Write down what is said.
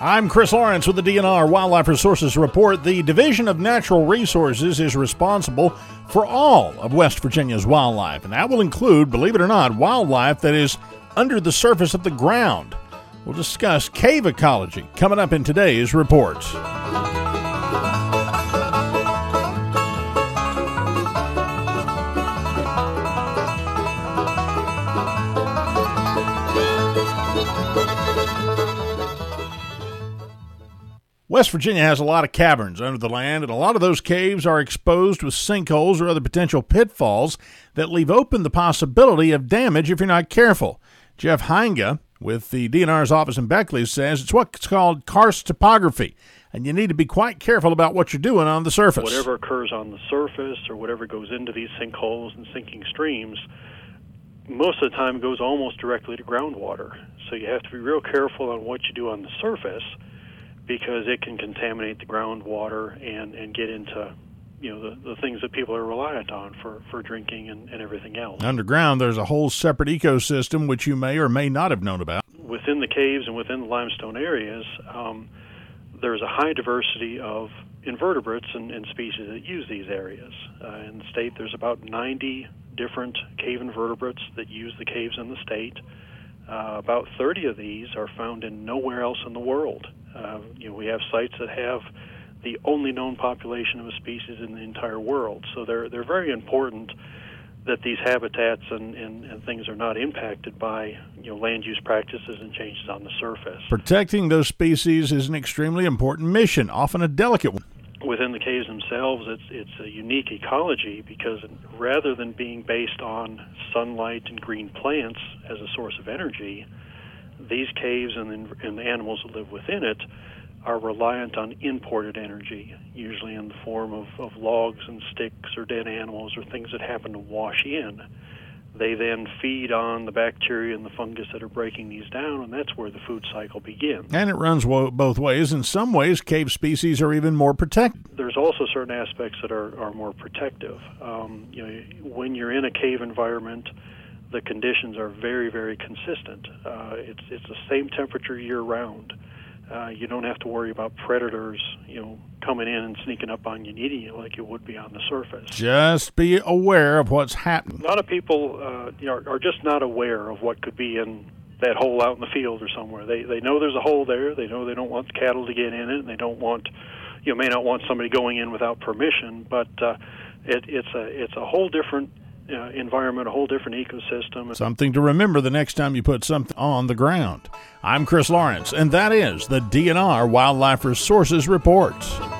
I'm Chris Lawrence with the DNR Wildlife Resources Report. The Division of Natural Resources is responsible for all of West Virginia's wildlife, and that will include, believe it or not, wildlife that is under the surface of the ground. We'll discuss cave ecology coming up in today's report. West Virginia has a lot of caverns under the land, and a lot of those caves are exposed with sinkholes or other potential pitfalls that leave open the possibility of damage if you're not careful. Jeff Heinga with the DNR's office in Beckley says it's what's called karst topography, and you need to be quite careful about what you're doing on the surface. Whatever occurs on the surface or whatever goes into these sinkholes and sinking streams, most of the time goes almost directly to groundwater. So you have to be real careful on what you do on the surface, because it can contaminate the groundwater and get into, the things that people are reliant on for drinking and everything else. Underground, there's a whole separate ecosystem which you may or may not have known about. Within the caves and within the limestone areas, there's a high diversity of invertebrates and species that use these areas. In the state, there's about 90 different cave invertebrates that use the caves in the state. About 30 of these are found in nowhere else in the world. We have sites that have the only known population of a species in the entire world. So they're very important that these habitats and things are not impacted by land use practices and changes on the surface. Protecting those species is an extremely important mission, often a delicate one. Within the caves themselves, it's a unique ecology because rather than being based on sunlight and green plants as a source of energy, these caves and the animals that live within it are reliant on imported energy, usually in the form of logs and sticks or dead animals or things that happen to wash in. They then feed on the bacteria and the fungus that are breaking these down, and that's where the food cycle begins. And it runs both ways. In some ways, cave species are even more protected. There's also certain aspects that are more protective. When you're in a cave environment, the conditions are very, very consistent. It's the same temperature year-round. You don't have to worry about predators, coming in and sneaking up on you and eating you like you would be on the surface. Just be aware of what's happening. A lot of people are just not aware of what could be in that hole out in the field or somewhere. They know there's a hole there. They know they don't want cattle to get in it, and they don't want, may not want somebody going in without permission. But it's a whole different environment, a whole different ecosystem. Something to remember the next time you put something on the ground. I'm Chris Lawrence, and that is the DNR Wildlife Resources Report.